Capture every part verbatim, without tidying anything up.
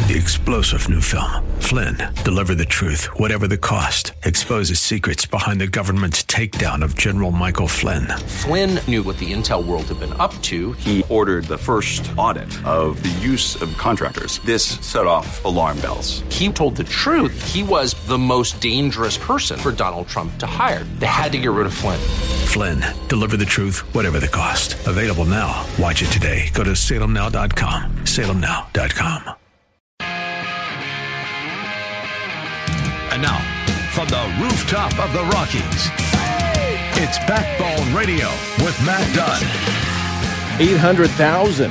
The explosive new film, Flynn, deliver the truth, whatever the cost, exposes secrets behind the government's takedown of General Michael Flynn. Flynn knew what the intel world had been up to. He ordered the first audit of the use of contractors. This set off alarm bells. He told the truth. He was the most dangerous person for Donald Trump to hire. They had to get rid of Flynn. Flynn, deliver the truth, whatever the cost. Available now. Watch it today. Go to salem now dot com. salem now dot com. And now, from the rooftop of the Rockies, it's Backbone Radio with Matt Dunn. eight hundred thousand.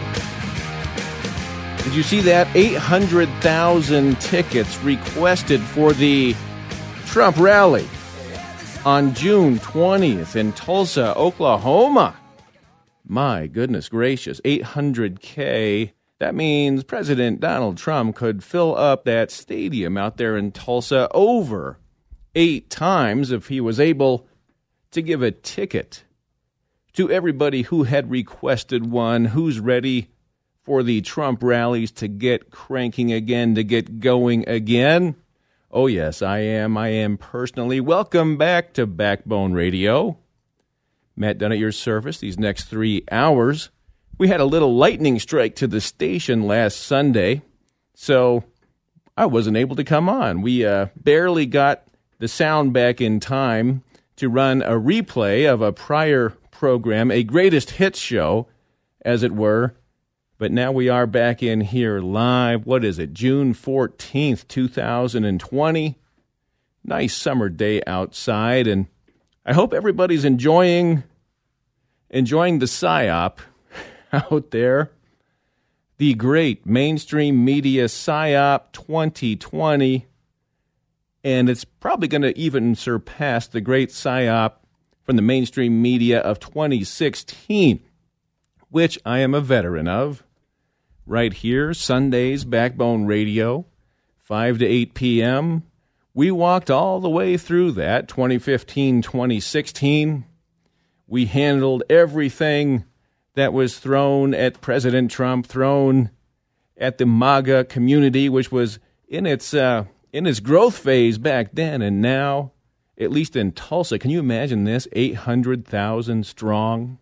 Did you see that? eight hundred thousand tickets requested for the Trump rally on June twentieth in Tulsa, Oklahoma. My goodness gracious, eight hundred K. That means President Donald Trump could fill up that stadium out there in Tulsa over eight times if he was able to give a ticket to everybody who had requested one, who's ready for the Trump rallies to get cranking again, to get going again. Oh, yes, I am. I am personally. Welcome back to Backbone Radio. Matt Dunn at your service these next three hours. We had a little lightning strike to the station last Sunday, so I wasn't able to come on. We uh, barely got the sound back in time to run a replay of a prior program, a greatest hits show, as it were. But now we are back in here live. What is it, June fourteenth, twenty twenty? Nice summer day outside, and I hope everybody's enjoying enjoying the PSYOP out there. The great mainstream media PSYOP twenty twenty, and it's probably going to even surpass the great PSYOP from the mainstream media of twenty sixteen, which I am a veteran of. Right here, Sundays, Backbone Radio, five to eight p.m. We walked all the way through that, twenty fifteen, twenty sixteen. We handled everything that was thrown at President Trump, thrown at the MAGA community, which was in its uh, in its growth phase back then, and now, at least in Tulsa, can you imagine this? eight hundred thousand strong.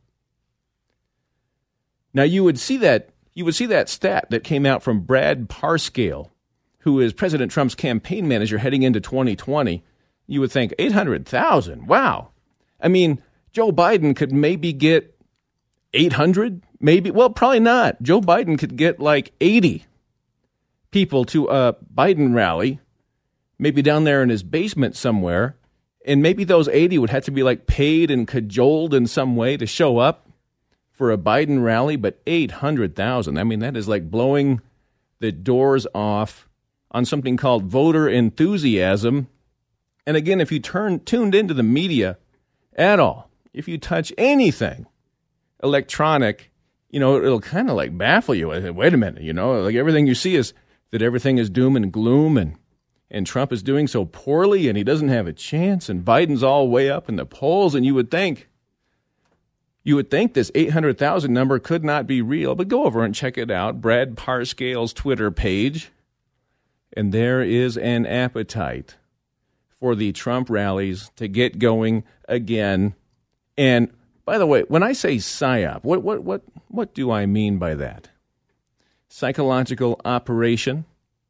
Now you would see that you would see that stat that came out from Brad Parscale, who is President Trump's campaign manager heading into twenty twenty. You would think eight hundred thousand. Wow. I mean, Joe Biden could maybe get eight hundred, maybe. Well, probably not. Joe Biden could get like eighty people to a Biden rally, maybe down there in his basement somewhere, and maybe those eighty would have to be like paid and cajoled in some way to show up for a Biden rally, but eight hundred thousand. I mean, that is like blowing the doors off on something called voter enthusiasm. And again, if you turn tuned into the media at all, if you touch anything electronic, you know, it'll kind of like baffle you. Wait a minute, you know, like everything you see is that everything is doom and gloom, and and Trump is doing so poorly and he doesn't have a chance, and Biden's all way up in the polls, and you would think, you would think this eight hundred thousand number could not be real, but go over and check it out, Brad Parscale's Twitter page, and there is an appetite for the Trump rallies to get going again. And by the way, when I say PSYOP, what what what what do I mean by that? Psychological operation.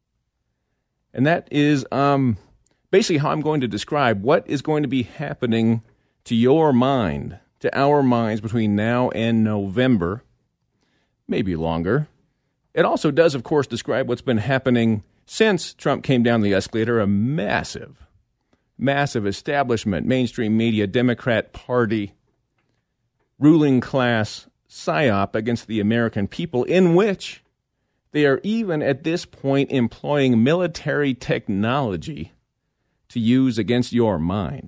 And that is um, basically how I'm going to describe what is going to be happening to your mind, to our minds between now and November, maybe longer. It also does, of course, describe what's been happening since Trump came down the escalator, a massive, massive establishment, mainstream media, Democrat Party, ruling class PSYOP against the American people, in which they are even at this point employing military technology to use against your mind.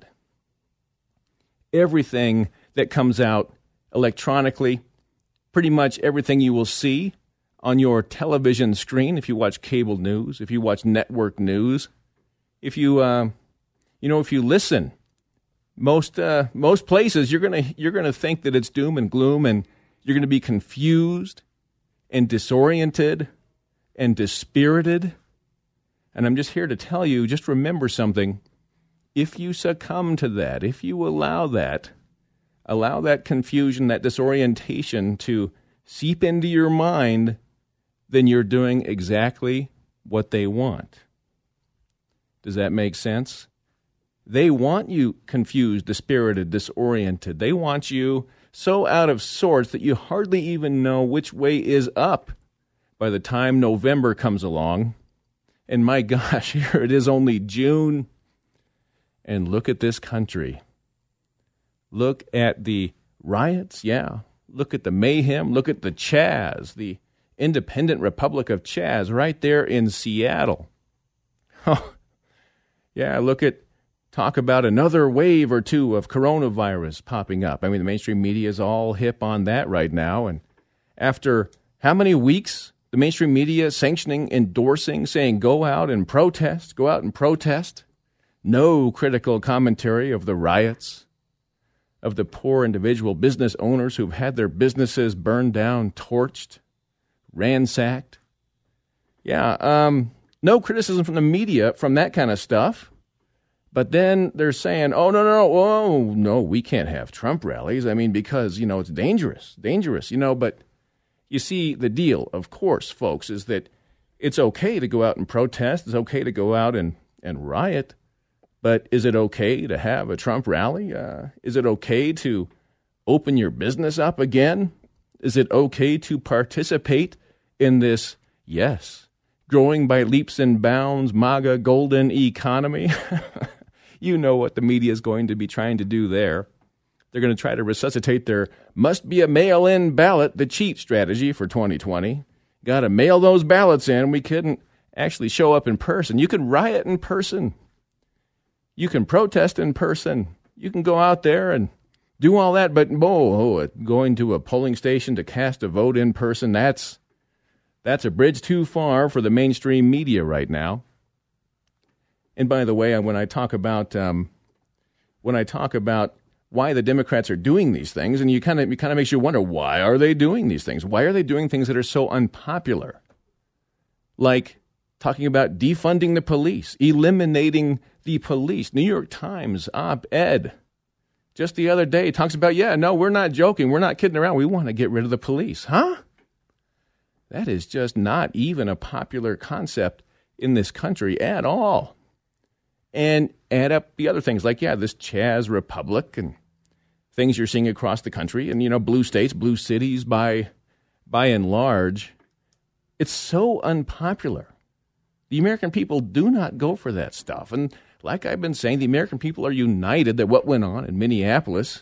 Everything that comes out electronically, pretty much everything you will see on your television screen, if you watch cable news, if you watch network news, if you, uh, you know, if you listen, most uh, most places you're gonna you're gonna think that it's doom and gloom, and you're gonna be confused and disoriented and dispirited And I'm just here to tell you, just remember something. If you succumb to that, if you allow that, allow that confusion, that disorientation to seep into your mind, then you're doing exactly what they want. Does that make sense? They want you confused, dispirited, disoriented. They want you so out of sorts that you hardly even know which way is up by the time November comes along. And my gosh, here it is only June. And look at this country. Look at the riots, yeah. Look at the mayhem. Look at the Chaz, the independent Republic of Chaz right there in Seattle. Oh, yeah, look at, talk about another wave or two of coronavirus popping up. I mean, the mainstream media is all hip on that right now. And after how many weeks, the mainstream media sanctioning, endorsing, saying go out and protest, go out and protest. No critical commentary of the riots, of the poor individual business owners who've had their businesses burned down, torched, ransacked. Yeah, um, no criticism from the media from that kind of stuff. But then they're saying, oh, no, no, no, oh, no, we can't have Trump rallies. I mean, because, you know, it's dangerous, dangerous, you know. But you see, the deal, of course, folks, is that it's okay to go out and protest. It's okay to go out and, and riot. But is it okay to have a Trump rally? Uh, is it okay to open your business up again? Is it okay to participate in this, yes, growing by leaps and bounds, MAGA golden economy? You know what the media is going to be trying to do there. They're going to try to resuscitate their must be a mail-in ballot, the cheat strategy for twenty twenty. Got to mail those ballots in. We couldn't actually show up in person. You can riot in person. You can protest in person. You can go out there and do all that. But oh, going to a polling station to cast a vote in person, that's that's a bridge too far for the mainstream media right now. And by the way, when I talk about um, when I talk about why the Democrats are doing these things, and you kind of it kind of makes you wonder, why are they doing these things? Why are they doing things that are so unpopular? Like talking about defunding the police, eliminating the police. New York Times op-ed just the other day talks about, yeah, no, we're not joking. We're not kidding around. We want to get rid of the police. Huh? That is just not even a popular concept in this country at all. And add up the other things like, yeah, this Chaz Republic and things you're seeing across the country and, you know, blue states, blue cities by, by and large. It's so unpopular. The American people do not go for that stuff. And like I've been saying, the American people are united that what went on in Minneapolis,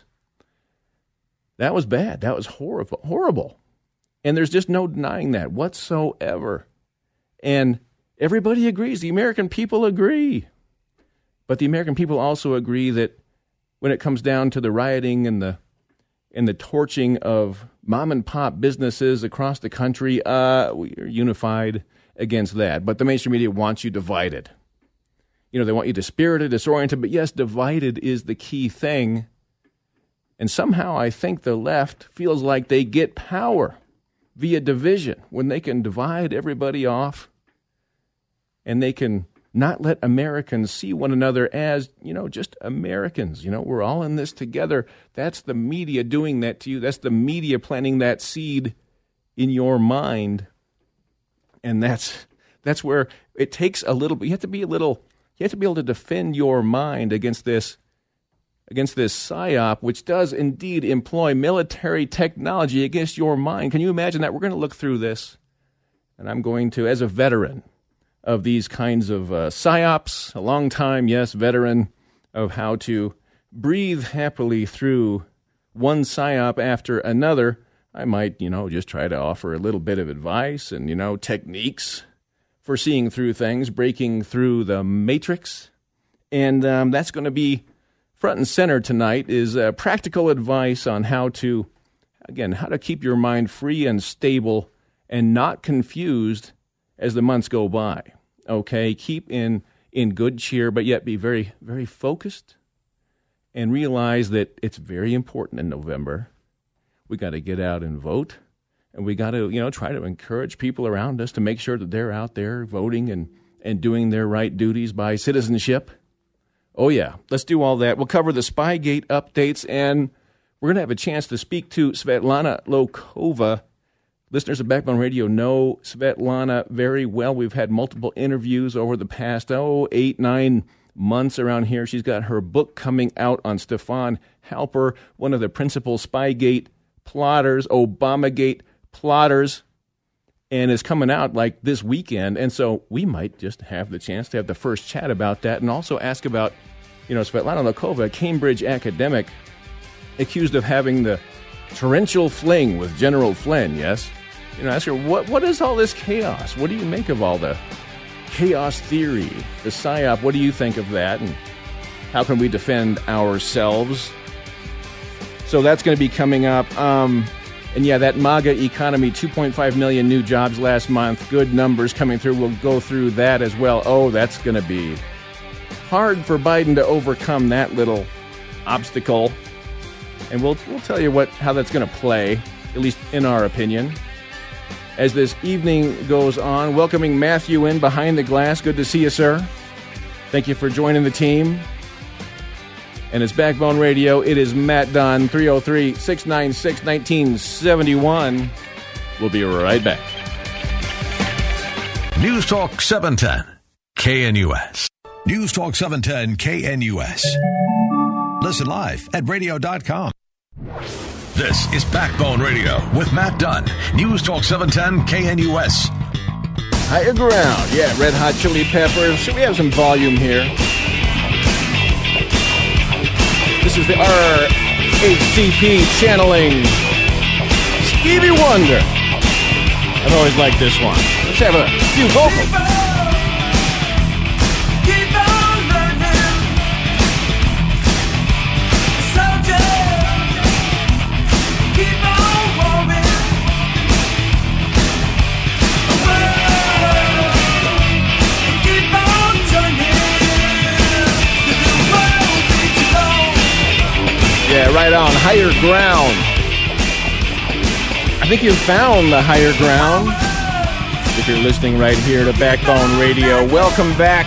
that was bad. That was horrible, horrible. And there's just no denying that whatsoever. And everybody agrees. The American people agree. But the American people also agree that when it comes down to the rioting and the and the torching of mom and pop businesses across the country, uh, we are unified against that. But the mainstream media wants you divided. You know, they want you dispirited, disoriented, but yes, divided is the key thing. And somehow I think the left feels like they get power via division when they can divide everybody off and they can not let Americans see one another as, you know, just Americans. You know, we're all in this together. That's the media doing that to you. That's the media planting that seed in your mind. And that's that's where it takes a little bit. You have to be a little, you have to be able to defend your mind against this, against this psyop, which does indeed employ military technology against your mind. Can you imagine that? We're going to look through this. And I'm going to, as a veteran of these kinds of uh, psyops, a long time, yes, veteran of how to breathe happily through one psyop after another, I might, you know, just try to offer a little bit of advice and, you know, techniques for seeing through things, breaking through the matrix. And um, that's going to be front and center tonight is uh, practical advice on how to, again, how to keep your mind free and stable and not confused as the months go by. Okay, keep in, in good cheer, but yet be very, very focused and realize that it's very important in November. We got to get out and vote, and we got to, you know, try to encourage people around us to make sure that they're out there voting and, and doing their right duties by citizenship? Oh, yeah. Let's do all that. We'll cover the Spygate updates, and we're going to have a chance to speak to Svetlana Lokova. Listeners of Backbone Radio know Svetlana very well. We've had multiple interviews over the past, oh, eight, nine months around here. She's got her book coming out on Stefan Halper, one of the principal Spygate plotters, Obamagate plotters, and is coming out like this weekend. And so we might just have the chance to have the first chat about that and also ask about, you know, Svetlana Lokova, a Cambridge academic, accused of having the torrential fling with General Flynn, yes? You know, ask her, what what is all this chaos? What do you make of all the chaos theory, the PSYOP? What do you think of that? And how can we defend ourselves? So that's going to be coming up. Um, and yeah, that MAGA economy, two point five million new jobs last month. Good numbers coming through. We'll go through that as well. Oh, that's going to be hard for Biden to overcome that little obstacle. And we'll we'll tell you what how that's going to play, at least in our opinion. As this evening goes on, welcoming Matthew in behind the glass. Good to see you, sir. Thank you for joining the team. And it's Backbone Radio. It is Matt Dunn, three oh three, six nine six, nineteen seventy-one. We'll be right back. News Talk seven ten, K N U S. News Talk seven ten, K N U S. Listen live at radio dot com. This is Backbone Radio with Matt Dunn. News Talk seven ten K N U S. Higher ground. Yeah, Red Hot Chili Peppers. Should we have some volume here? This is the R H C P channeling Stevie Wonder. I've always liked this one. Let's have a few vocals. Yeah, right on. Higher ground. I think you've found the higher ground. If you're listening right here to Backbone Radio, welcome back.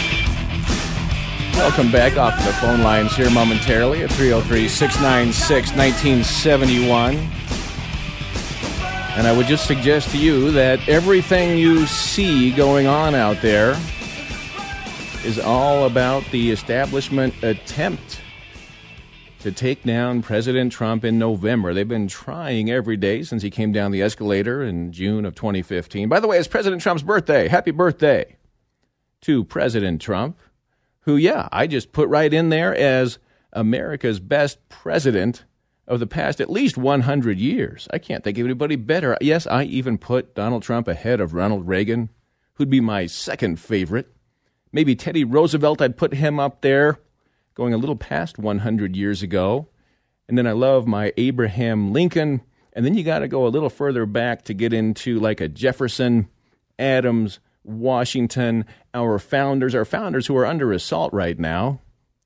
Welcome back off the phone lines here momentarily at three oh three, six nine six, nineteen seventy-one. And I would just suggest to you that everything you see going on out there is all about the establishment attempt to take down President Trump in November. They've been trying every day since he came down the escalator in June of twenty fifteen. By the way, it's President Trump's birthday. Happy birthday to President Trump, who, yeah, I just put right in there as America's best president of the past at least one hundred years. I can't think of anybody better. Yes, I even put Donald Trump ahead of Ronald Reagan, who'd be my second favorite. Maybe Teddy Roosevelt, I'd put him up there, going a little past one hundred years ago. And then I love my Abraham Lincoln. And then you got to go a little further back to get into like a Jefferson, Adams, Washington, our founders, our founders who are under assault right now.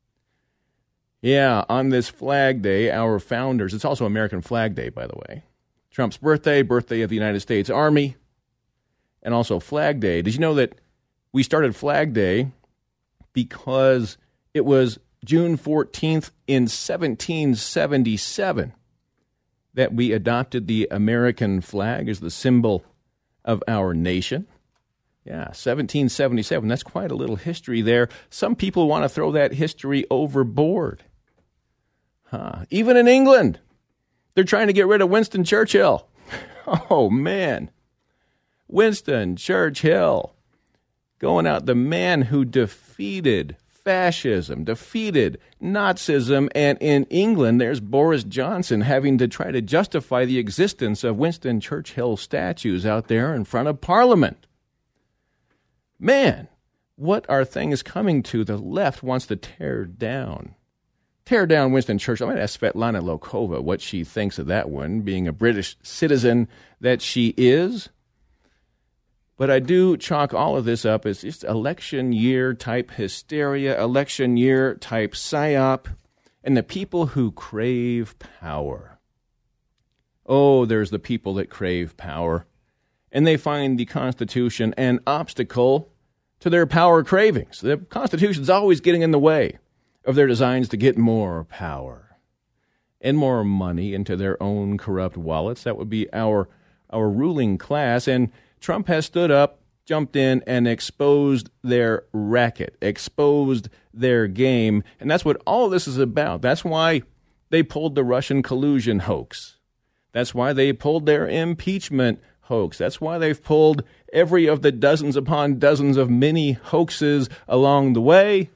Yeah, on this Flag Day, our founders, it's also American Flag Day, by the way. Trump's birthday, birthday of the United States Army, and also Flag Day. Did you know that we started Flag Day because it was June fourteenth in seventeen seventy-seven that we adopted the American flag as the symbol of our nation? Yeah, seventeen seventy-seven. That's quite a little history there. Some people want to throw that history overboard. Huh. Even in England, they're trying to get rid of Winston Churchill. Oh, man. Winston Churchill going out, the man who defeated fascism, defeated Nazism, and in England, there's Boris Johnson having to try to justify the existence of Winston Churchill statues out there in front of Parliament. Man, what are things coming to? The left wants to tear down. Tear down Winston Churchill. I'm going to ask Svetlana Lokova what she thinks of that one, being a British citizen that she is. But I do chalk all of this up as just election year type hysteria, election year type psyop, and the people who crave power. Oh, there's the people that crave power, and they find the Constitution an obstacle to their power cravings. The Constitution's always getting in the way of their designs to get more power and more money into their own corrupt wallets. That would be our our ruling class. And Trump has stood up, jumped in, and exposed their racket, exposed their game. And that's what all of this is about. That's why they pulled the Russian collusion hoax. That's why they pulled their impeachment hoax. That's why they've pulled every of the dozens upon dozens of mini hoaxes along the way.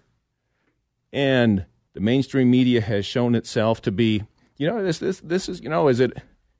And the mainstream media has shown itself to be, you know, this this this is, you know, is it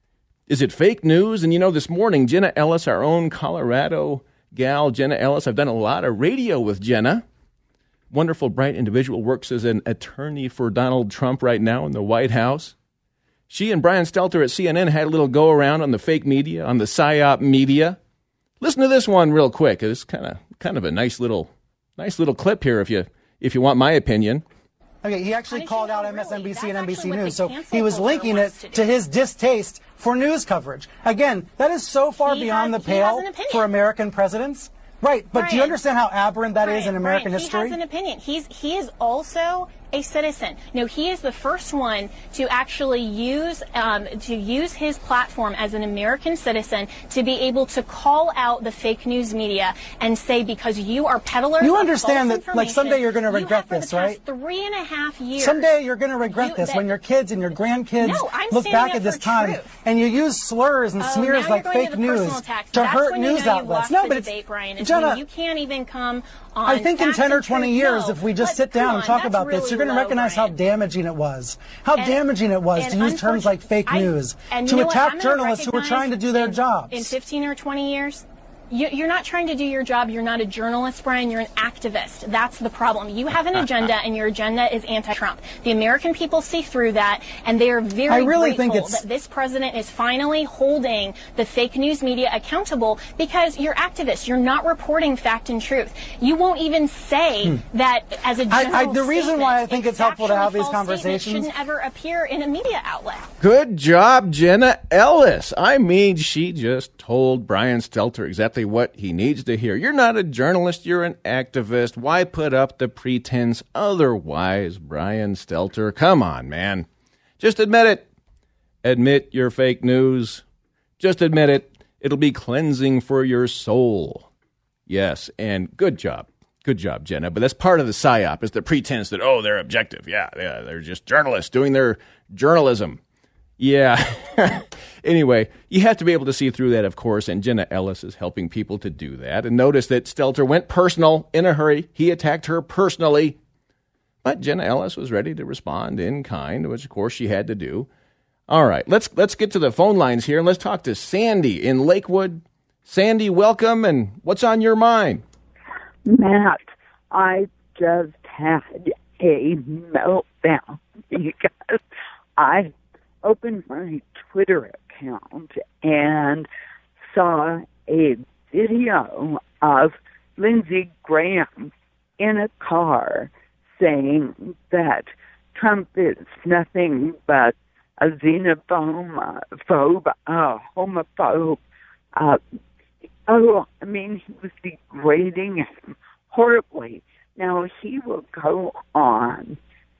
is it fake news? And, you know, this morning, Jenna Ellis, our own Colorado gal, Jenna Ellis, I've done a lot of radio with Jenna. Wonderful, bright individual, works as an attorney for Donald Trump right now in the White House. She and Brian Stelter at C N N had a little go-around on the fake media, on the PSYOP media. Listen to this one real quick. It's kind of kind of a nice little nice little clip here if you if you want my opinion. Okay, he actually called out M S N B C and N B C News, so he was linking it to his distaste for news coverage. Again, that is so far beyond the pale for American presidents. Right, but Brian, do you understand how aberrant that Brian, is in American Brian, history? He has an opinion. He's he is also a citizen. No, he is the first one to actually use um, to use his platform as an American citizen to be able to call out the fake news media and say, because you are peddlers. You of understand false that, like, someday you're going to regret you have this, for the right? past Three and a half years. Someday you're going to regret you, this that, when your kids and your grandkids no, I'm look back up at this for time truth. and you use slurs and Oh, smears now like you're going fake to the news personal attacks. to That's hurt when news you know outlets. You No, the but it's debate, Brian, is Jenna, when you can't even come on. I think in ten or and twenty truth. years, No, if we just but sit down come and talk on, about that's this, you're really going to recognize low, how Brian. damaging it was. How And- damaging it was and to use terms like fake I- news, and to you know what? attack I'm gonna journalists who were recognize trying to do their in, jobs. In fifteen or twenty years, you, you're not trying to do your job. You're not a journalist, Brian. You're an activist. That's the problem. You have an agenda, and your agenda is anti-Trump. The American people see through that, and they are very I really grateful think it's- that this president is finally holding the fake news media accountable, because you're activists. You're not reporting fact and truth. You won't even say Hmm. that as a general I, I, the reason statement. why I think it's helpful to Factually have these false statements conversations. shouldn't ever appear in a media outlet. Good job, Jenna Ellis. I mean, she just told Brian Stelter exactly what he needs to hear. You're not a journalist, you're an activist. Why put up the pretense otherwise, Brian Stelter? Come on, man. Just admit it. Admit your fake news. Just admit it. It'll be cleansing for your soul. Yes, and good job. Good job, Jenna. But that's part of the PSYOP, is the pretense that, oh, they're objective. Yeah, yeah, they're just journalists doing their journalism. Yeah. Anyway, you have to be able to see through that, of course, and Jenna Ellis is helping people to do that. And notice that Stelter went personal in a hurry. He attacked her personally. But Jenna Ellis was ready to respond in kind, which, of course, she had to do. All right, let's let's get to the phone lines here, and let's talk to Sandy in Lakewood. Sandy, welcome, and what's on your mind? Matt, I just had a meltdown because I opened my Twitter account and saw a video of Lindsey Graham in a car saying that Trump is nothing but a xenophobe, phobe, a homophobe. Uh, oh, I mean, he was degrading him horribly. Now, he will go on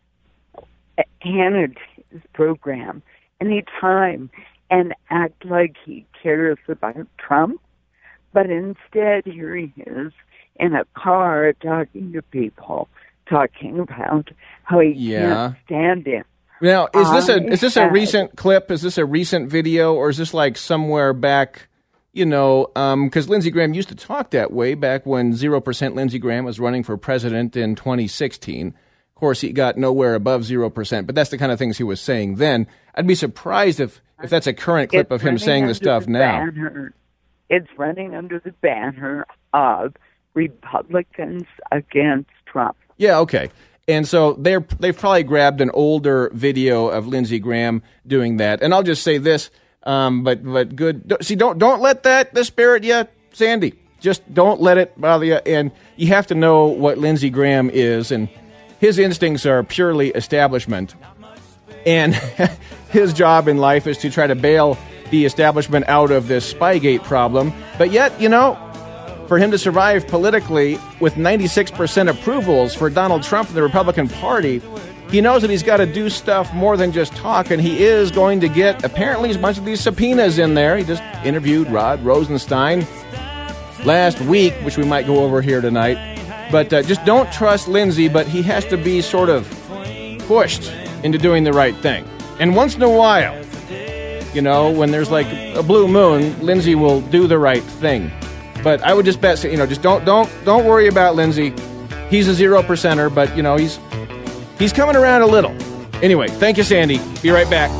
Hannity's program anytime and act like he cares about Trump, but instead here he is in a car talking to people, talking about how he Yeah. can't stand him. Now, is this a I is this a had- recent clip? Is this a recent video, or is this like somewhere back, you know, because Lindsey Graham used to talk that way back when zero percent Lindsey Graham was running for president in twenty sixteen. Of course, he got nowhere above zero percent, but that's the kind of things he was saying then. I'd be surprised if, if that's a current clip It's of him running saying under this stuff the now. banner- It's running under the banner of Republicans against Trump. Yeah, okay. And so they're they've probably grabbed an older video of Lindsey Graham doing that. And I'll just say this, um, but but good. See, don't don't let that disparage you, Sandy. Just don't let it bother you. And you have to know what Lindsey Graham is, and his instincts are purely establishment. And his job in life is to try to bail the establishment out of this Spygate problem. But yet, you know, for him to survive politically with ninety-six percent approvals for Donald Trump and the Republican Party, he knows that he's got to do stuff more than just talk, and he is going to get, apparently, a bunch of these subpoenas in there. He just interviewed Rod Rosenstein last week, which we might go over here tonight. But uh, just don't trust Lindsey, but he has to be sort of pushed into doing the right thing. And once in a while, you know, when there's like a blue moon, Lindsey will do the right thing. But I would just bet, you know, just don't don't don't worry about Lindsey. He's a zero percenter, but you know, he's he's coming around a little. Anyway, thank you, Sandy. Be right back.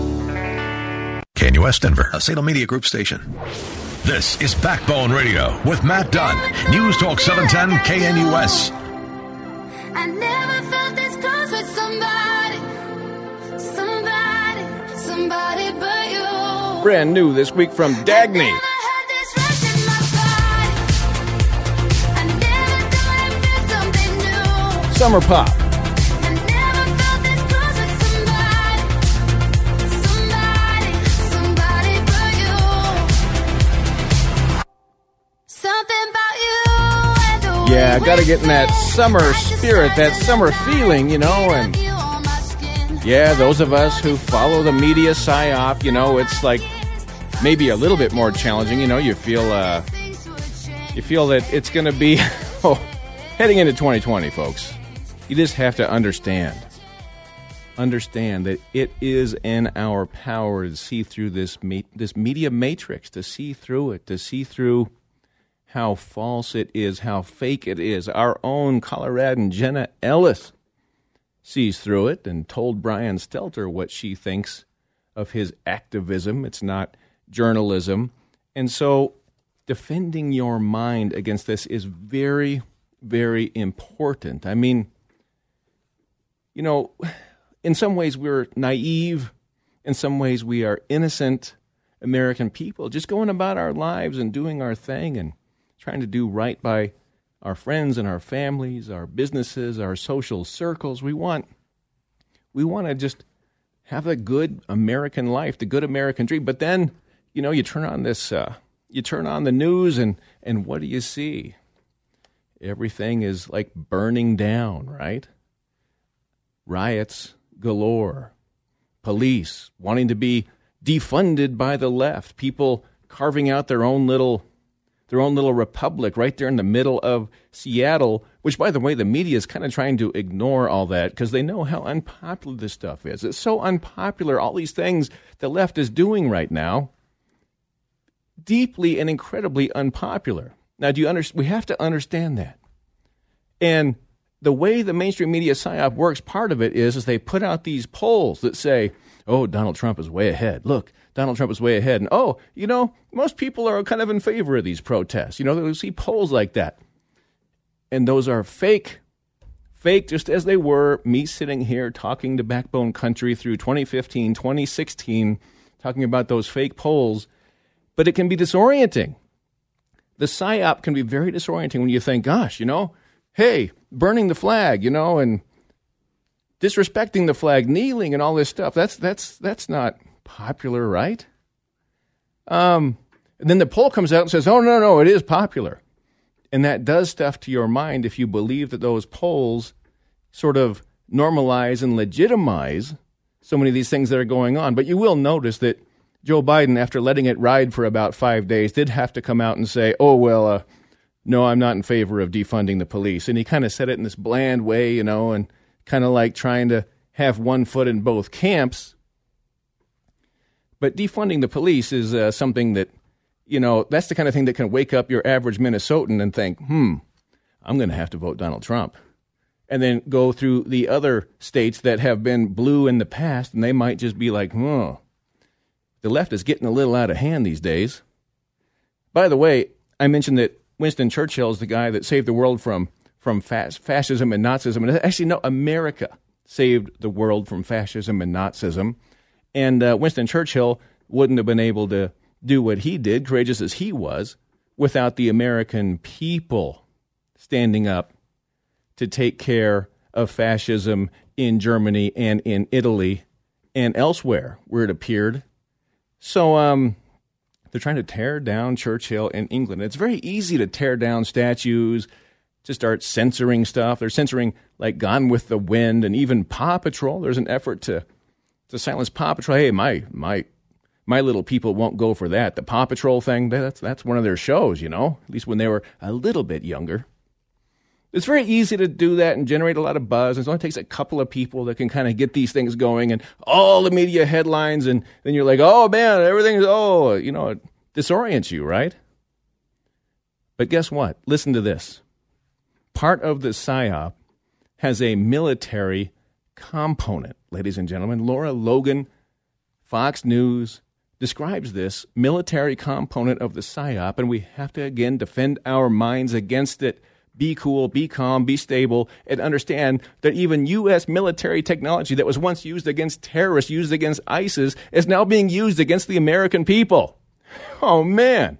K N U S Denver, a Salem Media Group station. This is Backbone Radio with Matt Dunn. News Talk seven ten K N U S. I never felt this close with somebody, somebody, somebody but you. Brand new this week from Dagny. Summer Pop. Yeah, got to get in that summer spirit, that summer feeling, you know, and yeah, those of us who follow the media psyop, you know, it's like maybe a little bit more challenging, you know, you feel, uh, you feel that it's going to be, oh, heading into twenty twenty, folks, you just have to understand, understand that it is in our power to see through this, me- this media matrix, to see through it, to see through how false it is, how fake it is. Our own Coloradan Jenna Ellis sees through it and told Brian Stelter what she thinks of his activism. It's not journalism. And so defending your mind against this is very, very important. I mean, you know, in some ways we're naive. In some ways we are innocent American people, just going about our lives and doing our thing and trying to do right by our friends and our families, our businesses, our social circles. We want we want to just have a good American life, the good American dream. But then, you know, you turn on this, uh, you turn on the news, and and what do you see? Everything is like burning down, right? Riots galore, police wanting to be defunded by the left, people carving out their own little. their own little republic right there in the middle of Seattle, which, by the way, the media is kind of trying to ignore all that because they know how unpopular this stuff is. It's so unpopular, all these things the left is doing right now, deeply and incredibly unpopular. Now, do you understand? We have to understand that. And the way the mainstream media psyop works, part of it is, is they put out these polls that say, oh, Donald Trump is way ahead. Look, Donald Trump is way ahead. And, oh, you know, most people are kind of in favor of these protests. You know, they'll see polls like that. And those are fake, fake just as they were, me sitting here talking to Backbone Country through twenty fifteen, twenty sixteen, talking about those fake polls. But it can be disorienting. The psyop can be very disorienting when you think, gosh, you know, hey, burning the flag, you know, and disrespecting the flag, kneeling and all this stuff. That's that's that's not popular, right? Um, and then the poll comes out and says, oh, no, no, it is popular. And that does stuff to your mind if you believe that those polls sort of normalize and legitimize so many of these things that are going on. But you will notice that Joe Biden, after letting it ride for about five days, did have to come out and say, oh, well, uh, no, I'm not in favor of defunding the police. And he kind of said it in this bland way, you know, and kind of like trying to have one foot in both camps. But defunding the police is uh, something that, you know, that's the kind of thing that can wake up your average Minnesotan and think, hmm, I'm going to have to vote Donald Trump. And then go through the other states that have been blue in the past, and they might just be like, hmm, the left is getting a little out of hand these days. By the way, I mentioned that Winston Churchill is the guy that saved the world from from fas- fascism and Nazism. And actually, no, America saved the world from fascism and Nazism. And uh, Winston Churchill wouldn't have been able to do what he did, courageous as he was, without the American people standing up to take care of fascism in Germany and in Italy and elsewhere where it appeared. So um, They're trying to tear down Churchill in England. It's very easy to tear down statues, to start censoring stuff. They're censoring, like, Gone with the Wind and even Paw Patrol. There's an effort to to silence Paw Patrol. Hey, my my my little people won't go for that. The Paw Patrol thing, that's that's one of their shows, you know, at least when they were a little bit younger. It's very easy to do that and generate a lot of buzz. It only takes a couple of people that can kind of get these things going and all the media headlines, and then you're like, oh, man, everything's, oh, you know, it disorients you, right? But guess what? Listen to this. Part of the PSYOP has a military component, ladies and gentlemen. Laura Logan, Fox News, describes this military component of the PSYOP, and we have to, again, defend our minds against it. Be cool, be calm, be stable, and understand that even U S military technology that was once used against terrorists, used against ISIS, is now being used against the American people. Oh, man.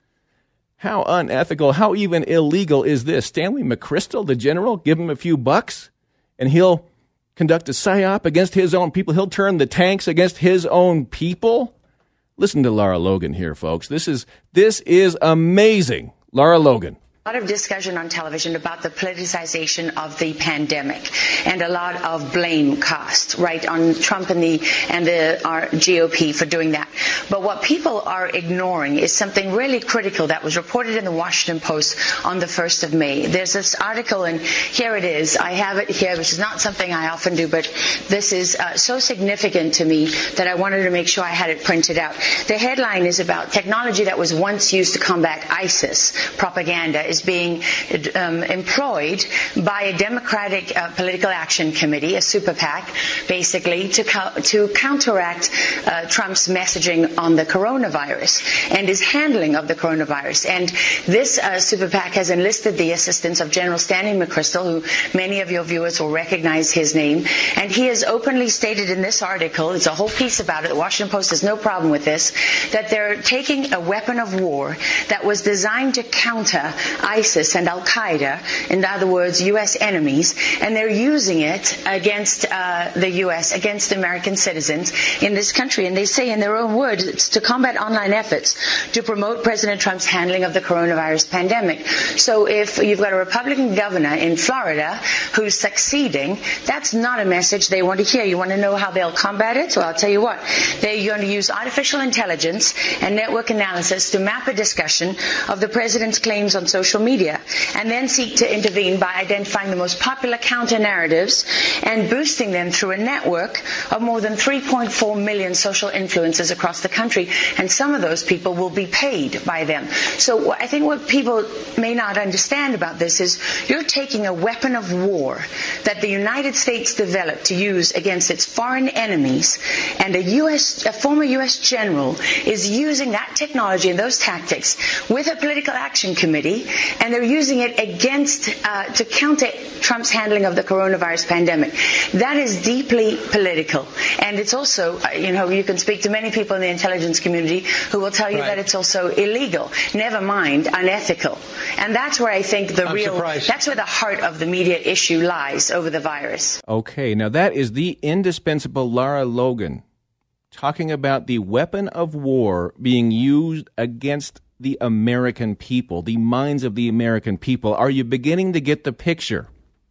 How unethical, how even illegal is this? Stanley McChrystal, the general, give him a few bucks, and he'll conduct a PSYOP against his own people. He'll turn the tanks against his own people. Listen to Lara Logan here, folks. This is this is amazing. Lara Logan. A lot of discussion on television about the politicization of the pandemic and a lot of blame cast, right, on Trump and the and the our G O P for doing that. But what people are ignoring is something really critical that was reported in the Washington Post on the first of May. There's this article, and here it is. I have it here, which is not something I often do, but this is uh, so significant to me that I wanted to make sure I had it printed out. The headline is about technology that was once used to combat ISIS propaganda is being um, employed by a Democratic uh, Political Action Committee, a super PAC, basically, to co- to counteract uh, Trump's messaging on the coronavirus and his handling of the coronavirus. And this uh, super PAC has enlisted the assistance of General Stanley McChrystal, who many of your viewers will recognize his name. And he has openly stated in this article, it's a whole piece about it, the Washington Post has no problem with this, that they're taking a weapon of war that was designed to counter ISIS and Al-Qaeda, in other words, U S enemies, and they're using it against uh, the U S, against American citizens in this country. And they say in their own words, it's to combat online efforts to promote President Trump's handling of the coronavirus pandemic. So if you've got a Republican governor in Florida who's succeeding, that's not a message they want to hear. You want to know how they'll combat it? Well, I'll tell you what. They're going to use artificial intelligence and network analysis to map a discussion of the president's claims on social media, and then seek to intervene by identifying the most popular counter-narratives and boosting them through a network of more than three point four million social influencers across the country, and some of those people will be paid by them. So I think what people may not understand about this is you're taking a weapon of war that the United States developed to use against its foreign enemies, and a U S, a former U S general is using that technology and those tactics with a political action committee, and they're using it against, uh, to counter Trump's handling of the coronavirus pandemic. That is deeply political. And it's also, uh, you know, you can speak to many people in the intelligence community who will tell you right. that it's also illegal, never mind unethical. And that's where I think the I'm real, surprised. that's where the heart of the media issue lies over the virus. Okay, now that is the indispensable Lara Logan talking about the weapon of war being used against the American people, the minds of the American people. Are you beginning to get the picture?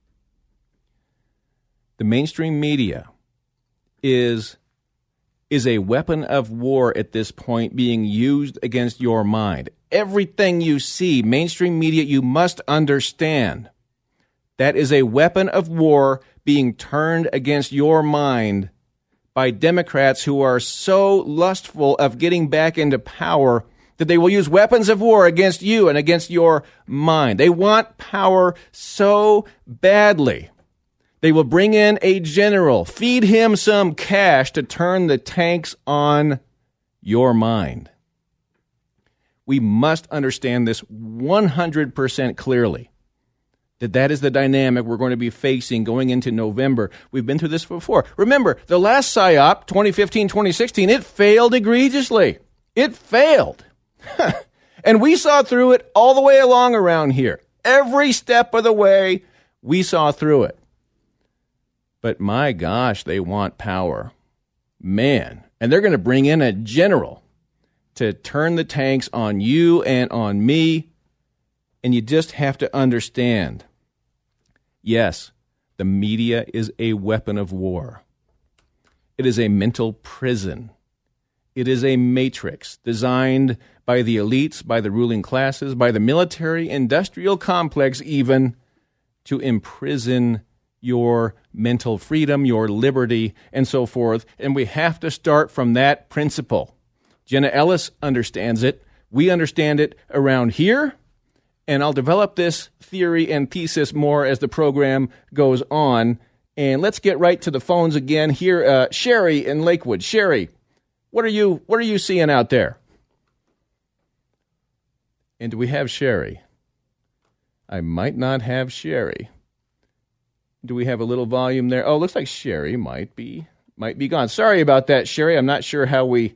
The mainstream media is is a weapon of war at this point being used against your mind. Everything you see, mainstream media, you must understand. That is a weapon of war being turned against your mind by Democrats who are so lustful of getting back into power that they will use weapons of war against you and against your mind. They want power so badly. They will bring in a general, feed him some cash to turn the tanks on your mind. We must understand this one hundred percent clearly, that that is the dynamic we're going to be facing going into November. We've been through this before. Remember, the last PSYOP, twenty fifteen twenty sixteen, it failed egregiously. It failed. And we saw through it all the way along around here. Every step of the way, we saw through it. But my gosh, they want power. Man. And they're going to bring in a general to turn the tanks on you and on me. And you just have to understand, yes, the media is a weapon of war. It is a mental prison. It is a matrix designed by the elites, by the ruling classes, by the military-industrial complex even, to imprison your mental freedom, your liberty, and so forth. And we have to start from that principle. Jenna Ellis understands it. We understand it around here. And I'll develop this theory and thesis more as the program goes on. And let's get right to the phones again here. Uh, Sherry in Lakewood. Sherry, what are you what are you seeing out there? And do we have Sherry? I might not have Sherry. Do we have a little volume there? Oh, looks like Sherry might be might be gone. Sorry about that, Sherry. I'm not sure how we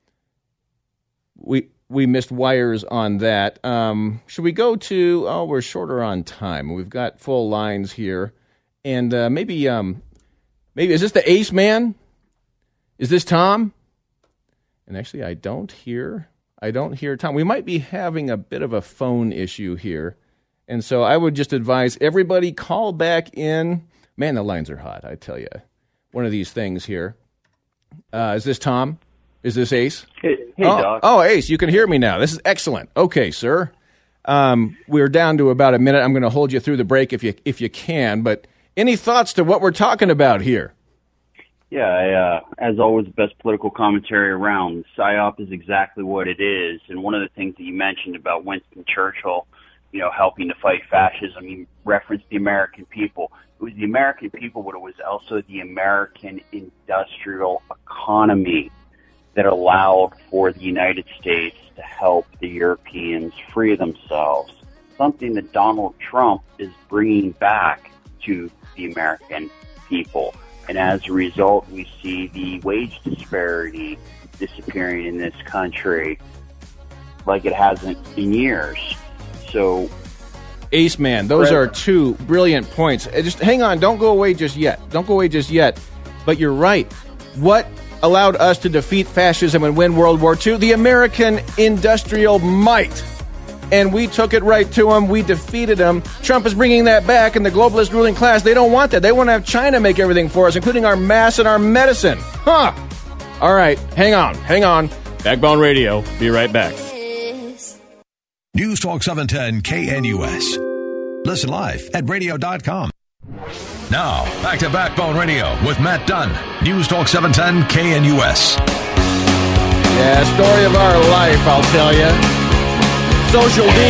we we missed wires on that. Um, should we go to? Oh, we're shorter on time. We've got full lines here, and uh, maybe um, maybe is this the Ace Man? Is this Tom? And actually, I don't hear I don't hear Tom. We might be having a bit of a phone issue here. And so I would just advise everybody call back in. Man, the lines are hot, I tell you. One of these things here. Uh, is this Tom? Is this Ace? Hey, hey oh, Doc. Oh, Ace, you can hear me now. This is excellent. Okay, sir. Um, we're down to about a minute. I'm going to hold you through the break if you if you can. But any thoughts to what we're talking about here? Yeah, I, uh, as always, the best political commentary around. PSYOP is exactly what it is. And one of the things that you mentioned about Winston Churchill, you know, helping to fight fascism, you referenced the American people. It was the American people, but it was also the American industrial economy that allowed for the United States to help the Europeans free themselves, something that Donald Trump is bringing back to the American people. And as a result, we see the wage disparity disappearing in this country like it hasn't in years. So, Ace Man, those are two brilliant points. Just hang on, don't go away just yet. Don't go away just yet. But you're right. What allowed us to defeat fascism and win World War Two? The American industrial might. And we took it right to them. We defeated them. Trump is bringing that back, and the globalist ruling class, they don't want that. They want to have China make everything for us, including our mass and our medicine. Huh. All right, hang on, hang on. Backbone Radio, be right back. News Talk seven ten K N U S. Listen live at radio dot com. Now, back to Backbone Radio with Matt Dunn. News Talk seven ten K N U S. Yeah, story of our life, I'll tell you. Social D.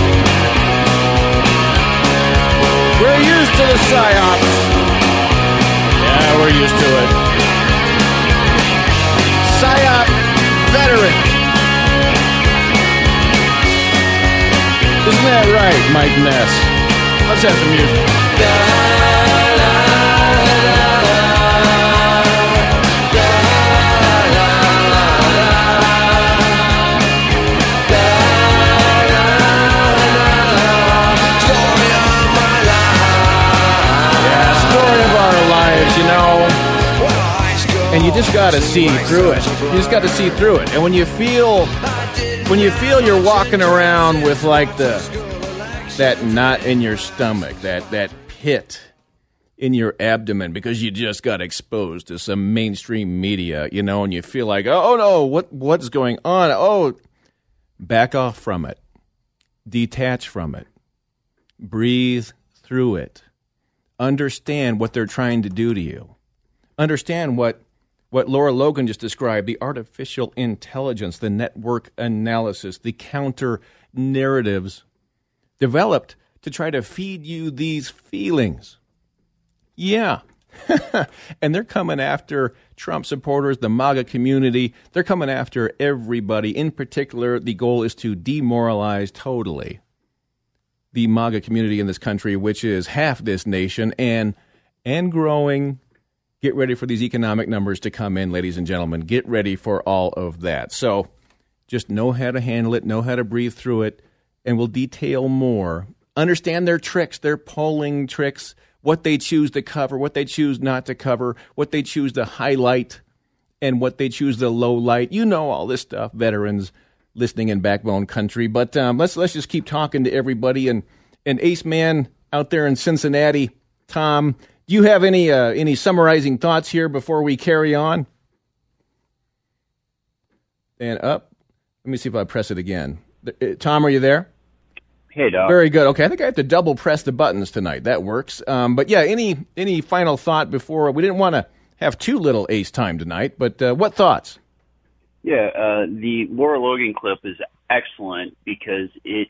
We're used to the PSYOPs. Yeah, we're used to it. PSYOP veteran. Isn't that right, Mike Ness? Let's have some music. Yeah, story of our lives, you know. And you just got to see through it. You just got to see through it. And when you feel... When you feel you're walking around with like the that knot in your stomach, that, that pit in your abdomen because you just got exposed to some mainstream media, you know, and you feel like, oh, no, what what's going on? Oh, back off from it. Detach from it. Breathe through it. Understand what they're trying to do to you. Understand what What Laura Logan just described, the artificial intelligence, the network analysis, the counter narratives developed to try to feed you these feelings. Yeah. And they're coming after Trump supporters, the MAGA community. They're coming after everybody. In particular, the goal is to demoralize totally the MAGA community in this country, which is half this nation and and growing. Get ready for these economic numbers to come in, ladies and gentlemen. Get ready for all of that. So just know how to handle it, know how to breathe through it, and we'll detail more. Understand their tricks, their polling tricks, what they choose to cover, what they choose not to cover, what they choose to highlight, and what they choose the low light. You know all this stuff, veterans listening in Backbone Country. But um, let's let's just keep talking to everybody. And, and Ace Man out there in Cincinnati, Tom, do you have any uh, any summarizing thoughts here before we carry on? And up. Let me see if I press it again. Uh, Tom, are you there? Hey, Doc. Very good. Okay, I think I have to double press the buttons tonight. That works. Um, but yeah, any any final thought before? We didn't want to have too little Ace time tonight, but uh, what thoughts? Yeah, uh, the Laura Logan clip is excellent because it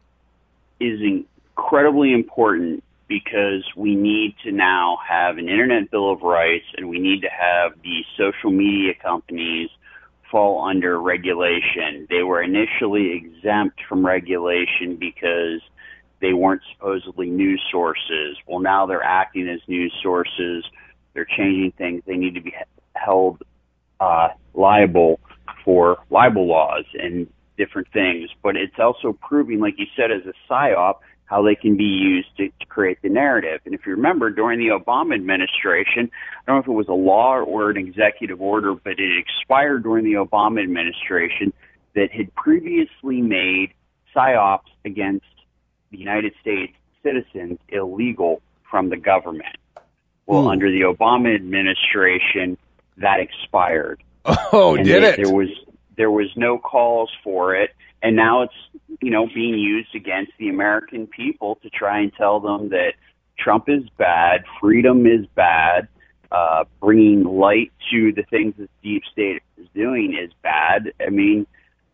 is incredibly important because we need to now have an Internet Bill of Rights, and we need to have the social media companies fall under regulation. They were initially exempt from regulation because they weren't supposedly news sources. Well, now they're acting as news sources. They're changing things. They need to be held uh, liable for libel laws and different things. But it's also proving, like you said, as a psyop, how they can be used to, to create the narrative. And if you remember, during the Obama administration, I don't know if it was a law or an executive order, but it expired during the Obama administration that had previously made psyops against the United States citizens illegal from the government. Well, mm. under the Obama administration, that expired. Oh, and did they, it? There was there was no calls for it, and now it's you know being used against the American people to try and tell them that Trump is bad, freedom is bad, uh, bringing light to the things that the deep state is doing is bad. I mean,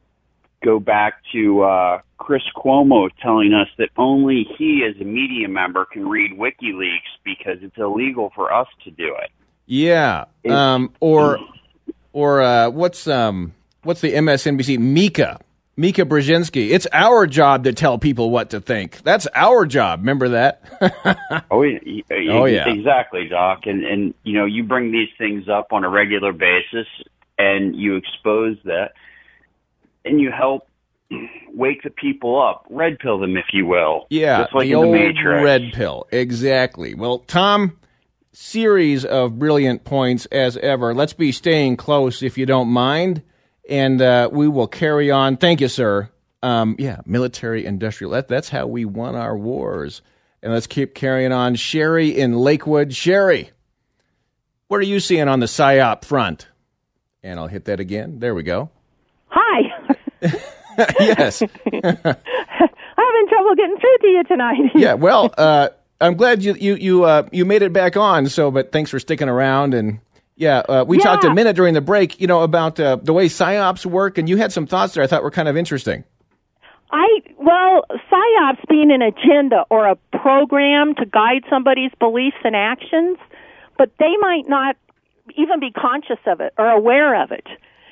go back to uh, Chris Cuomo telling us that only he, as a media member, can read WikiLeaks because it's illegal for us to do it. Yeah, um, or or uh, what's um what's the M S N B C Mika Mika Brzezinski? It's our job to tell people what to think. That's our job. Remember that? oh, yeah, oh yeah, exactly, Doc. And and you know you bring these things up on a regular basis, and you expose that, and you help wake the people up, red pill them, if you will. Yeah, just like the in old the Matrix. red pill. Exactly. Well, Tom, series of brilliant points as ever. Let's be staying close if you don't mind, and uh, we will carry on. Thank you, sir. Um, yeah, military industrial. That, that's how we won our wars. And let's keep carrying on. Sherry in Lakewood. Sherry, what are you seeing on the PSYOP front? And I'll hit that again. There we go. Hi. Yes. I'm having trouble getting through to you tonight. Yeah, well, uh, I'm glad you you you uh, you made it back on. So, but thanks for sticking around. And yeah, uh, we yeah. talked a minute during the break, you know, about uh, the way PSYOPs work, and you had some thoughts there I thought were kind of interesting. I well, PSYOPs being an agenda or a program to guide somebody's beliefs and actions, but they might not even be conscious of it or aware of it.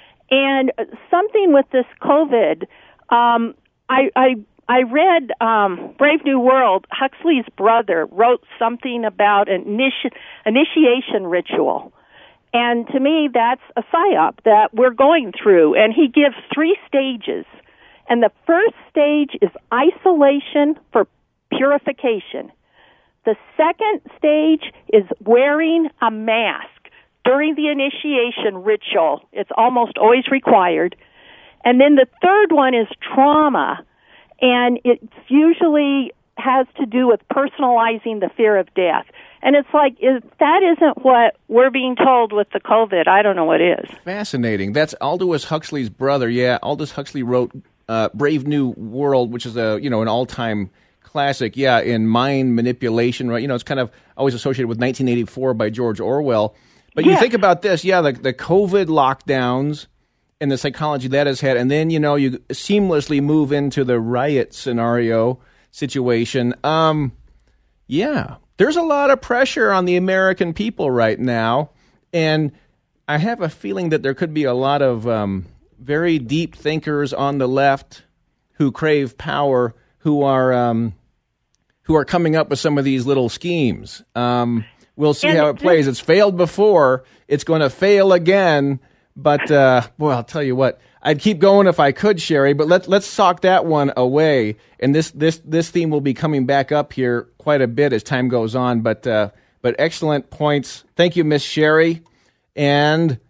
And something with this COVID, um, I, I I read um, Brave New World. Huxley's brother wrote something about an initi- initiation ritual, and to me, that's a PSYOP that we're going through. And he gives three stages, and the first stage is isolation for purification. The second stage is wearing a mask. During the initiation ritual, it's almost always required. And then the third one is trauma, and it usually has to do with personalizing the fear of death. And it's like, if that isn't what we're being told with the COVID, I don't know what is. Fascinating. That's Aldous Huxley's brother. Yeah, Aldous Huxley wrote uh, Brave New World, which is a you know an all-time classic. Yeah, in mind manipulation, right? You know, it's kind of always associated with nineteen eighty-four by George Orwell. But you yeah. think about this, yeah, the, the COVID lockdowns and the psychology that has had, and then, you know, you seamlessly move into the riot scenario situation. Um, yeah, there's a lot of pressure on the American people right now, and I have a feeling that there could be a lot of um, very deep thinkers on the left who crave power, who are um, who are coming up with some of these little schemes. Um We'll see and how it plays. It's failed before. It's going to fail again. But, uh, boy, I'll tell you what. I'd keep going if I could, Sherry, but let's let's sock that one away. And this this this theme will be coming back up here quite a bit as time goes on. But uh, but excellent points. Thank you, Miss Sherry. And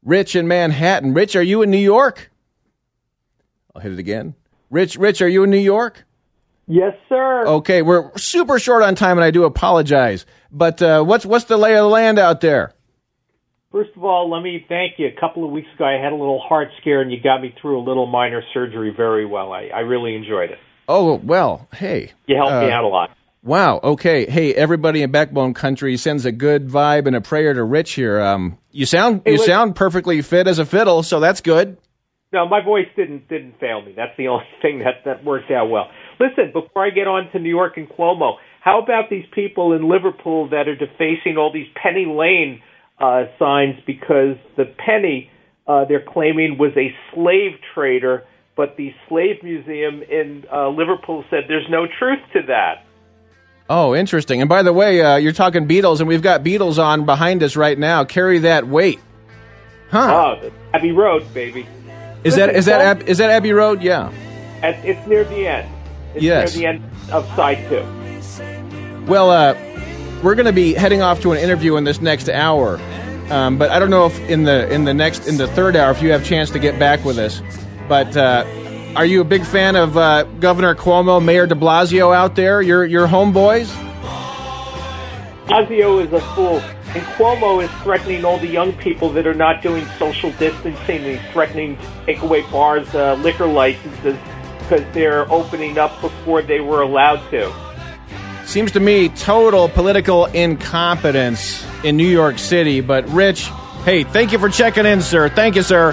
Rich in Manhattan. Rich, are you in New York? I'll hit it again. Rich, Rich, are you in New York? Yes, sir. Okay, we're super short on time, and I do apologize. But uh, what's what's the lay of the land out there? First of all, let me thank you. A couple of weeks ago, I had a little heart scare, and you got me through a little minor surgery very well. I, I really enjoyed it. Oh, well, hey. You helped uh, me out a lot. Wow, okay. Hey, everybody in Backbone Country sends a good vibe and a prayer to Rich here. Um, you sound Hey, you look- sound perfectly fit as a fiddle, so that's good. No, my voice didn't didn't fail me. That's the only thing that, that worked out well. Listen, before I get on to New York and Cuomo, how about these people in Liverpool that are defacing all these Penny Lane uh, signs because the penny uh, they're claiming was a slave trader, but the slave museum in uh, Liverpool said there's no truth to that. Oh, interesting. And by the way, uh, you're talking Beatles, and we've got Beatles on behind us right now. Carry that weight. Huh. Oh, Abbey Road, baby. Is Listen, that is that Cuomo- Ab- is that Abbey Road? Yeah. At, it's near the end. It's Yes. near the end of side two. Well, uh, we're going to be heading off to an interview in this next hour, um, but I don't know if in the in the next in the third hour if you have a chance to get back with us. But uh, are you a big fan of uh, Governor Cuomo, Mayor De Blasio out there? Your your homeboys? Blasio is a fool, and Cuomo is threatening all the young people that are not doing social distancing. He's threatening to take away bars' uh, liquor licenses because they're opening up before they were allowed to. Seems to me total political incompetence in New York City. But Rich, hey, thank you for checking in, sir. Thank you, sir.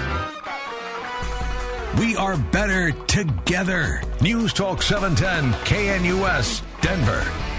We are better together. News Talk seven ten K N U S, Denver.